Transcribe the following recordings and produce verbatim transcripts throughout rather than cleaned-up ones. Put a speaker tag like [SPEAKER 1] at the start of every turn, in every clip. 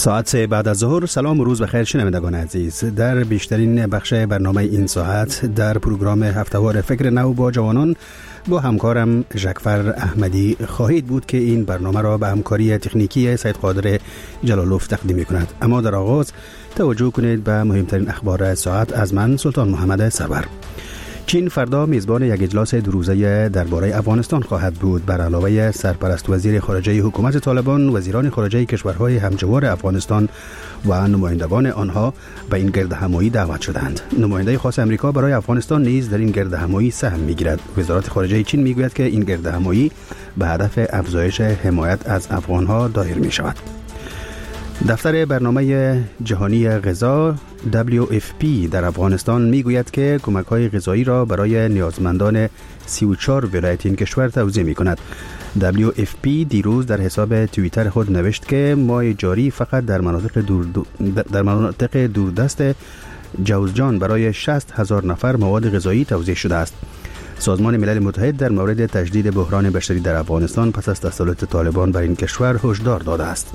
[SPEAKER 1] ساعت سه بعد از ظهر. سلام و روز بخیر شنوندگان عزیز. در بیشترین بخش برنامه این ساعت در پروگرام هفتهوار فکر نو با جوانان با همکارم ژکفر احمدی خواهید بود که این برنامه را به همکاری تکنیکی سید قادر جلالوف تقدیم می‌کند. اما در آغاز توجه کنید به مهمترین اخبار ساعت از من سلطان محمد سرور. چین فردا میزبان یک اجلاس دو روزه درباره افغانستان خواهد بود. بر علاوه سرپرست وزیر خارجه حکومت طالبان، وزیران خارجه کشورهای همجوار افغانستان و نمایندگان آنها به این گردهمایی دعوت شدند. نماینده خاص امریکا برای افغانستان نیز در این گردهمایی سهم میگیرد. وزارت خارجه چین میگوید که این گردهمایی به هدف افزایش حمایت از افغانها دایر می شود. دفتر برنامه جهانی غذا دبلیو اف پی در افغانستان میگوید که کمک‌های غذایی را برای نیازمندان سی و چهار ولایت این کشور توزیع می‌کند. دبلیو اف پی دیروز در حساب توییتر خود نوشت که ماه جاری فقط در مناطق دور در مناطق دوردست جوزجان برای شصت هزار نفر مواد غذایی توزیع شده است. سازمان ملل متحد در مورد تجدید بحران بشری در افغانستان پس از تسلط طالبان بر این کشور هشدار داده است.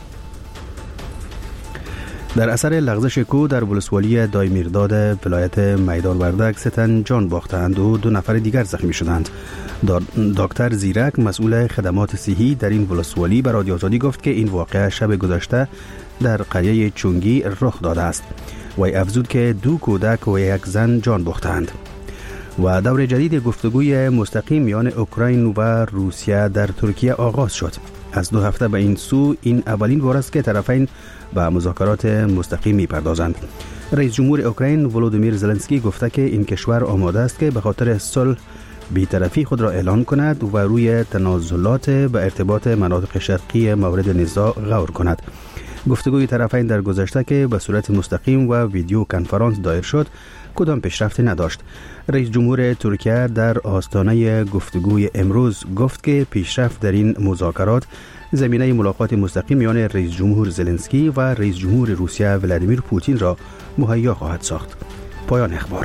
[SPEAKER 1] در اثر لغزش کوه در ولسوالی دایمیرداد ولایت میدان وردک سه تن جان باختند و دو نفر دیگر زخمی شدند. دکتر زیرک مسئول خدمات صحی در این ولسوالی به رادیو آزادی گفت که این واقعه شب گذشته در قریه چونگی رخ داده است. وی افزود که دو کودک و یک زن جان باختند. و دور جدید گفتگوی مستقیم میان اوکراین و روسیه در ترکیه آغاز شد. از دو هفته به این سو این اولین بار است که طرفین به مذاکرات مستقیم می‌پردازند. رئیس جمهور اوکراین ولودیمیر زلنسکی گفته که این کشور آماده است که به خاطر صلح بی‌طرفی خود را اعلان کند و روی تنازلات به ارتباط مناطق شرقی مورد نزاع غور کند. گفتگوی طرفین در گذشته که به صورت مستقیم و ویدیو کنفرانس دایر شد کدام پیشرفتی نداشت. رئیس جمهور ترکیه در آستانه گفتگوی امروز گفت که پیشرفت در این مذاکرات زمینه ملاقات مستقیم میان رئیس جمهور زلنسکی و رئیس جمهور روسیه ولادیمیر پوتین را مهیا خواهد ساخت. پایان اخبار.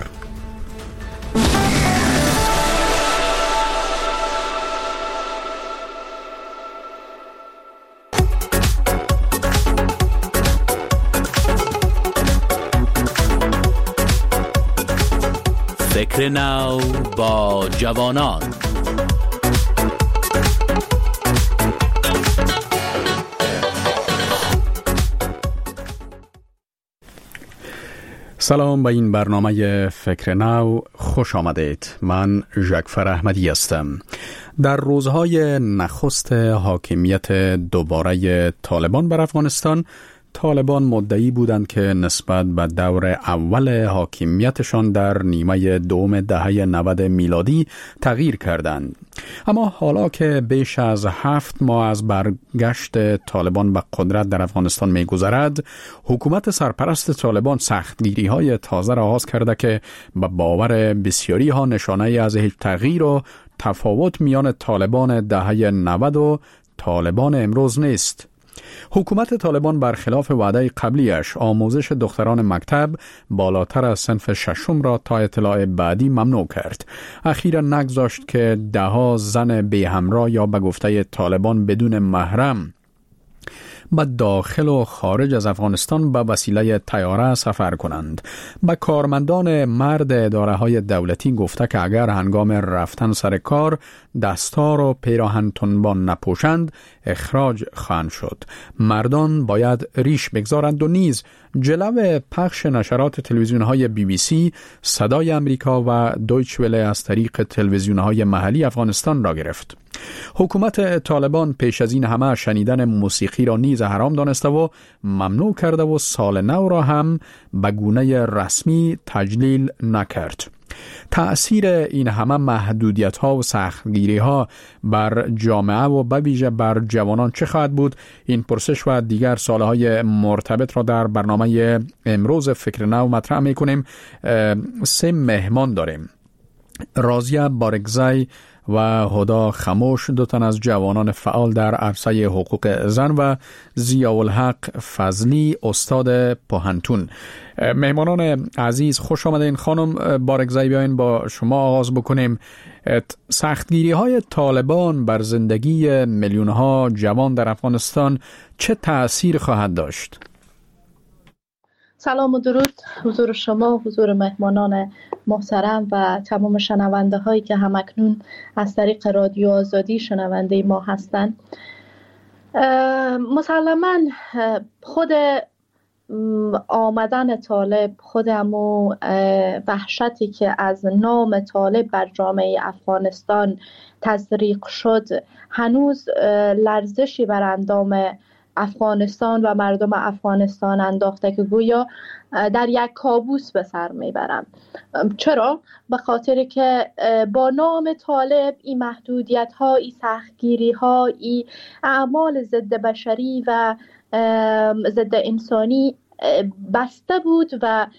[SPEAKER 2] فکر نو با جوانان.
[SPEAKER 3] سلام به این برنامه فکر نو خوش آمدید. من ژکفر احمدی هستم. در روزهای نخست حاکمیت دوباره طالبان بر افغانستان، طالبان مدعی بودند که نسبت به دور اول حاکمیتشان در نیمه دوم دهه نود میلادی تغییر کردند. اما حالا که بیش از هفت ماه از برگشت طالبان به قدرت در افغانستان می گذرد، حکومت سرپرست طالبان سختگیری های تازه را آغاز کرده که به باور بسیاری ها نشانه از هیچ تغییر و تفاوت میان طالبان دهه نود و طالبان امروز نیست. حکومت طالبان برخلاف وعده قبلیش آموزش دختران مکتب بالاتر از صنف ششم را تا اطلاع بعدی ممنوع کرد. اخیرا نگذاشت که دهها زن بی همراه یا به گفته طالبان بدون محرم به داخل و خارج از افغانستان به وسیله طیاره سفر کنند. به کارمندان مرد اداره های دولتی گفته که اگر هنگام رفتن سر کار دستار و پیراهن تنبان نپوشند اخراج خواهند شد. مردان باید ریش بگذارند و نیز جلو پخش نشرات تلویزیون های بی بی سی، صدای امریکا و دویچ وله از طریق تلویزیون های محلی افغانستان را گرفت. حکومت طالبان پیش از این همه شنیدن موسیقی را نیز حرام دانسته و ممنوع کرده و سال نو را هم به گونه رسمی تجلیل نکرد. تأثیر این همه محدودیت ها و سختگیری ها بر جامعه و به ویژه بر جوانان چه خواهد بود؟ این پرسش و دیگر سوالهای مرتبط را در برنامه امروز فکر نو مطرح میکنیم. سه مهمان داریم. رازیه بارگزای و هدا خموش، دو تن از جوانان فعال در عرصه حقوق زن، و ضیاءالحق فضلی، استاد پوهنتون. مهمانان عزیز خوش آمدین. خانم بارگزای، بیاین با شما آغاز بکنیم. سختگیری های طالبان بر زندگی میلیون ها جوان در افغانستان چه تأثیر خواهد داشت؟
[SPEAKER 4] سلام و درود حضور شما، حضور مهمانان محترم و تمام شنونده هایی که همکنون از طریق رادیو آزادی شنونده ما هستند. مسلماً خود آمدن طالب، خود همو وحشتی که از نام طالب بر جامعه افغانستان تزریق شد هنوز لرزشی بر اندام افغانستان و مردم افغانستان انداخته که گویا در یک کابوس به سر میبرم. چرا؟ به خاطر که با نام طالب این محدودیت ها، این سختگیری ها، این اعمال ضد بشری و ضد انسانی بسته بود و